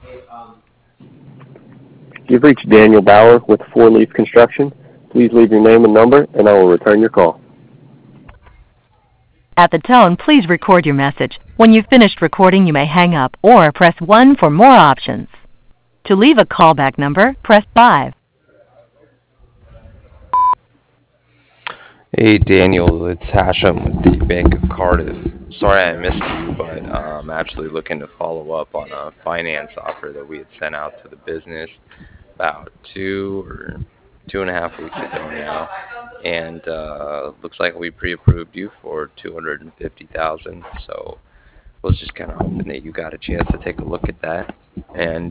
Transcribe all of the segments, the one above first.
You've reached Daniel Bauer with Four Leaf Construction. Please leave your name and number, and I will return your call. At the tone, please record your message. When you've finished recording, you may hang up or press 1 for more options. To leave a callback number, press 5. Hey Daniel, it's Hashem with the Bank of Cardiff. Sorry I missed you, but I'm actually looking to follow up on a finance offer that we had sent out to the business about 2.5 weeks ago now, and looks like we pre-approved you for 250,000. So was just kind of hoping that you got a chance to take a look at that, and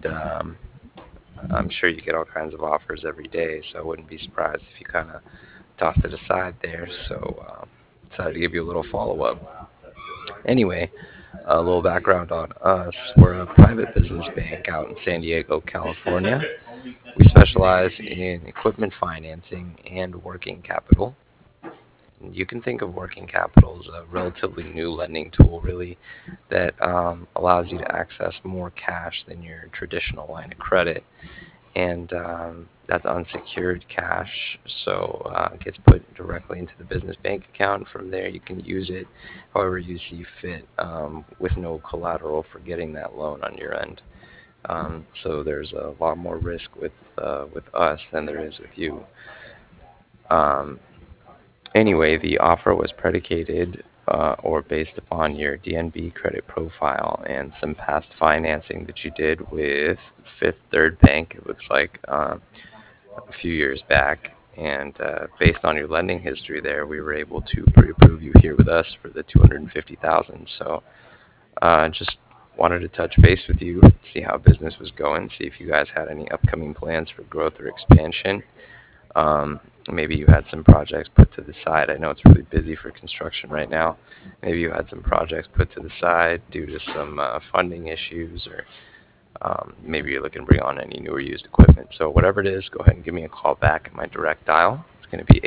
I'm sure you get all kinds of offers every day, so I wouldn't be surprised if you kind of tossed it aside there. So decided to give you a little follow-up. Anyway, a little background on us. We're a private business bank out in San Diego, California. We specialize in equipment financing and working capital. You can think of working capital as a relatively new lending tool, really, that allows you to access more cash than your traditional line of credit. And that's unsecured cash, so it gets put directly into the business bank account. From there, you can use it however you see fit, with no collateral for getting that loan on your end. So there's a lot more risk with us than there is with you. Um, Anyway, the offer was predicated or based upon your DNB credit profile and some past financing that you did with Fifth Third Bank, it looks like, a few years back. And based on your lending history there, we were able to pre-approve you here with us for the 250,000. So just wanted to touch base with you, see how business was going, see if you guys had any upcoming plans for growth or expansion. Maybe you had some projects put to the side. I know it's really busy for construction right now. Maybe you had some projects put to the side due to some funding issues, or maybe you're looking to bring on any new or used equipment. So whatever it is, go ahead and give me a call back at my direct dial. It's going to be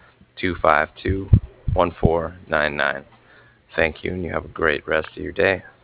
858-252-1499. Thank you, and you have a great rest of your day.